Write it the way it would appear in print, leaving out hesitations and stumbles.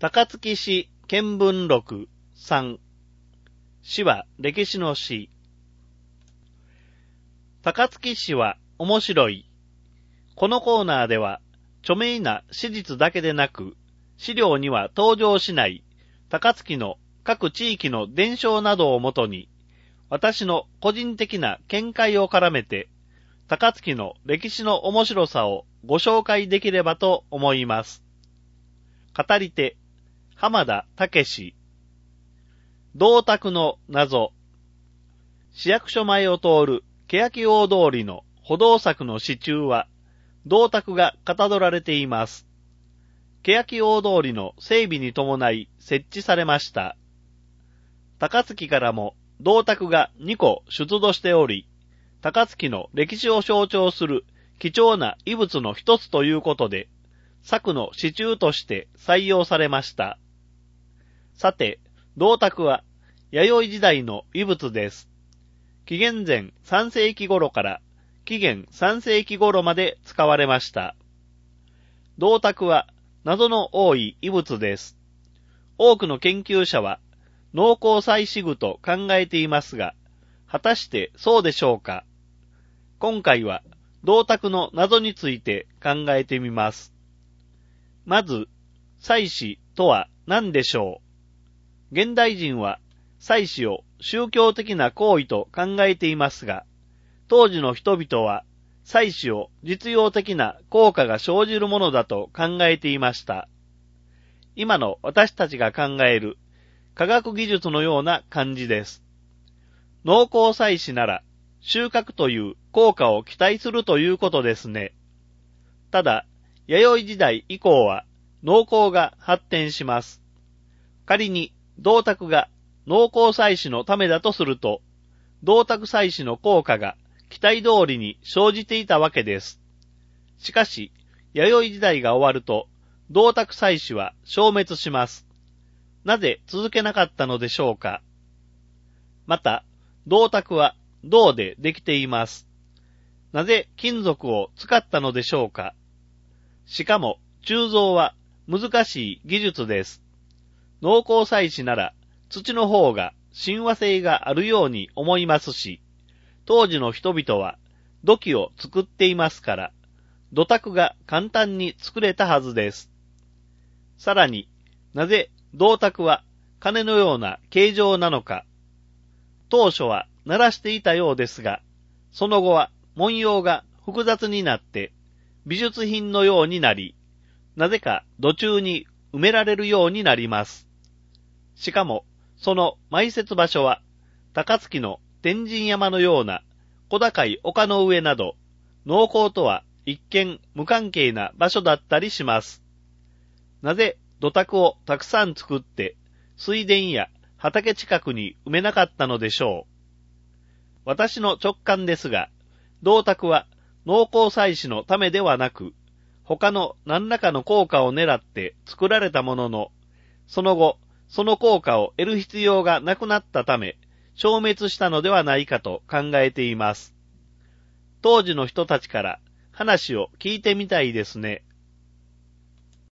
高槻市見聞録3。詩は歴史の詩。高槻市は面白い。このコーナーでは、著名な史実だけでなく、資料には登場しない高槻の各地域の伝承などをもとに、私の個人的な見解を絡めて、高槻の歴史の面白さをご紹介できればと思います。語り手、浜田武史。銅鐸の謎。市役所前を通る欅大通りの歩道柵の支柱は、銅鐸がかたどられています。欅大通りの整備に伴い設置されました。高槻からも銅鐸が2個出土しており、高槻の歴史を象徴する貴重な遺物の一つということで、柵の支柱として採用されました。さて、銅鐸は弥生時代の遺物です。紀元前3世紀頃から紀元3世紀頃まで使われました。銅鐸は謎の多い遺物です。多くの研究者は農耕祭祀具と考えていますが、果たしてそうでしょうか。今回は銅鐸の謎について考えてみます。まず、祭祀とは何でしょう。現代人は祭祀を宗教的な行為と考えていますが、当時の人々は祭祀を実用的な効果が生じるものだと考えていました。今の私たちが考える科学技術のような感じです。農耕祭祀なら収穫という効果を期待するということですね。ただ、弥生時代以降は農耕が発展します。仮に銅鐸が農耕祭祀のためだとすると、銅鐸祭祀の効果が期待通りに生じていたわけです。しかし、弥生時代が終わると、銅鐸祭祀は消滅します。なぜ続けなかったのでしょうか。また、銅鐸は銅でできています。なぜ金属を使ったのでしょうか。しかも、鋳造は難しい技術です。農耕祭祀なら土の方が親和性があるように思いますし、当時の人々は土器を作っていますから、土鐸が簡単に作れたはずです。さらに、なぜ銅鐸は鐘のような形状なのか。当初は鳴らしていたようですが、その後は文様が複雑になって美術品のようになり、なぜか土中に埋められるようになります。しかも、その埋設場所は、高槻の天神山のような小高い丘の上など、農耕とは一見無関係な場所だったりします。なぜ土鐸をたくさん作って、水田や畑近くに埋めなかったのでしょう。私の直感ですが、銅鐸は農耕祭祀のためではなく、他の何らかの効果を狙って作られたものの、その後、その効果を得る必要がなくなったため、消滅したのではないかと考えています。当時の人たちから話を聞いてみたいですね。